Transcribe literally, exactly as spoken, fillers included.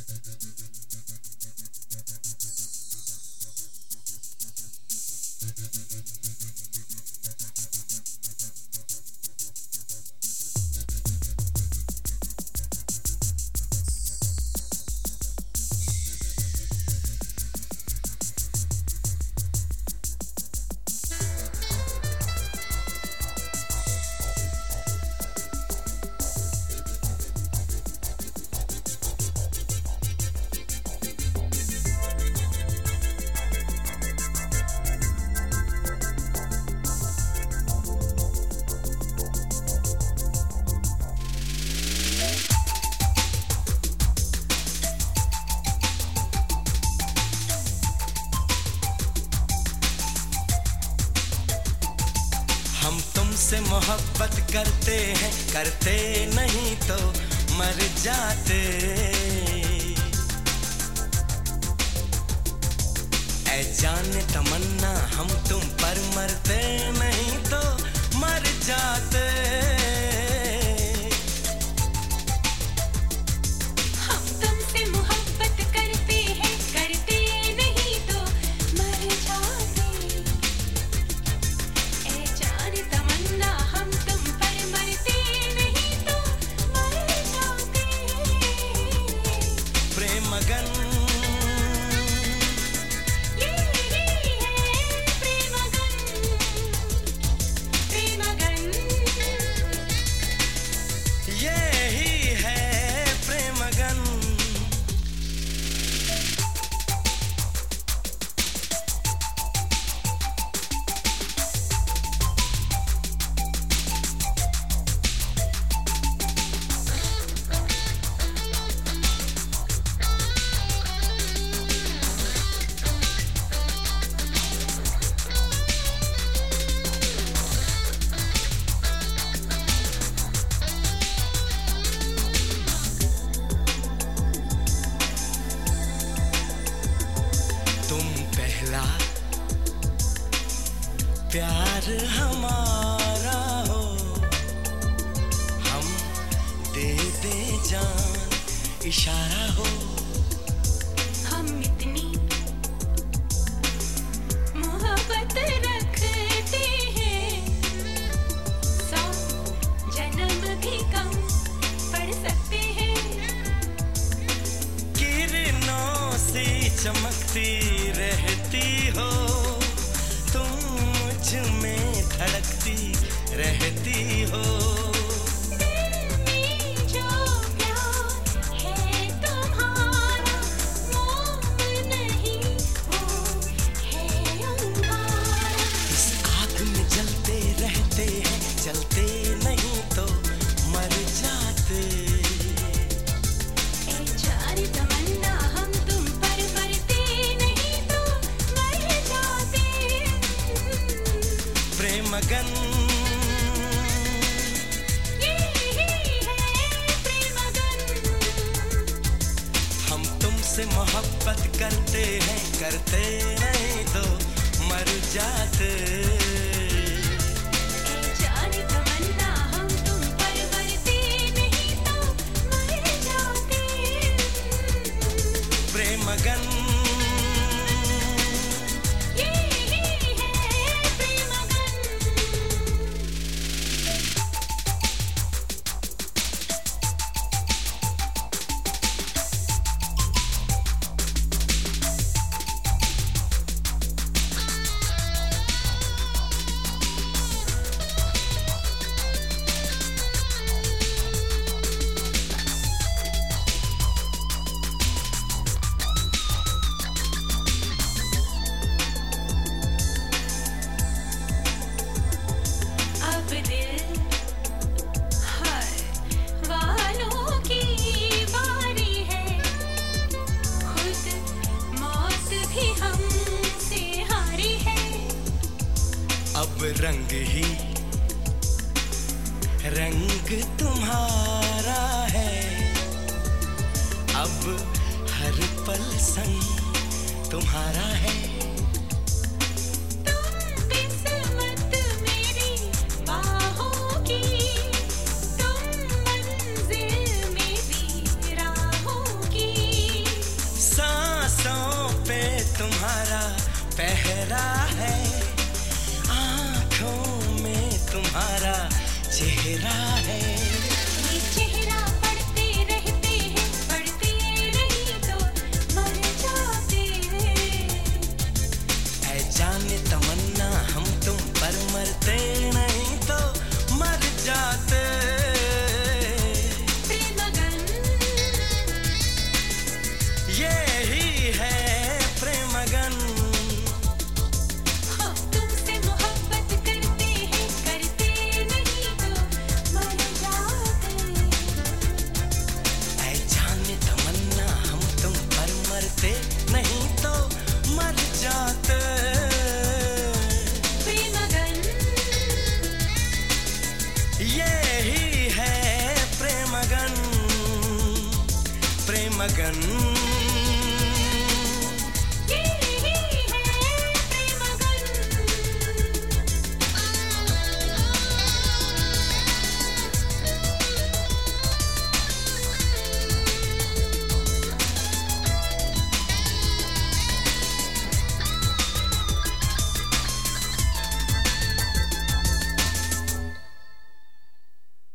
से मोहब्बत करते हैं, करते नहीं तो मर जाते। ऐ जाने तमन्ना हम तुम पर मरते नहीं तो मर जाते। प्यार हमारा हो, हम दे दे जान इशारा हो। हम इतनी मोहब्बत रखते हैं, सौ जन्म भी कम पड़ सकते हैं। किरणों सी चमकती रहती हो, में धड़कती रहती हो। दिल में जो प्यार है तुम्हारा, मोम नहीं वो है अंगारा। इस आग में जलते रहते हैं, जलते नहीं तो मर जाते। ऐ जाने तमन्ना हम तुम पर मरते नहीं तो मर जाते। प्रेमगन ये ही है प्रेमगन। हम तुमसे मोहब्बत करते हैं, करते नहीं तो मर जाते। ऐ जाने तमन्ना हम तुम पर मरते नहीं तो मर जाते। प्रेमगन अब रंग ही रंग तुम्हारा है, अब हर पल संग तुम्हारा है। तुम किस्मत मेरी बाहों की, तुम मंजिल मेरी राहों की। गहरा है, आंखों में तुम्हारा चेहरा है। ये चेहरा पढ़ते रहते हैं, पढ़ते नहीं तो मर जाते हैं। ऐ जाने तमन्ना हम तुम पर मरते नहीं तो मर जाते। प्रेमगन यही है प्रेमगन। हम तुमसे मोहब्बत करते हैं, करते नहीं तो मर जाते। ऐ जाने तमन्ना हम तुम पर मरते नहीं तो मर जाते। प्रेमगन यही है प्रेमगन, प्रेमगन।